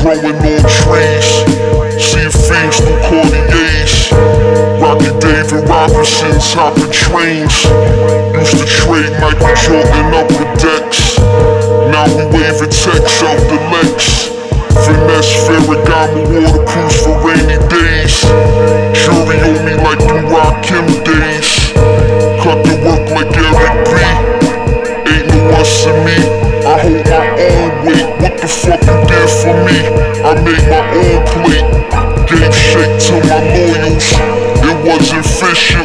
growing on trees. See fiends through Cartiers. Rocky David Robinsons hopping trains. Used to trade Michael Jordan up with decks. Now we waving texts out the Lex. Finesse Ferragamo waterproofs for rainy days. Jury on me like them Rakim days. Cut the work like Eric B. Ain't no us in me. I hold my own weight. What the fuck you did for me? I made my own plate. Gave shake to my loyals. It wasn't fishing.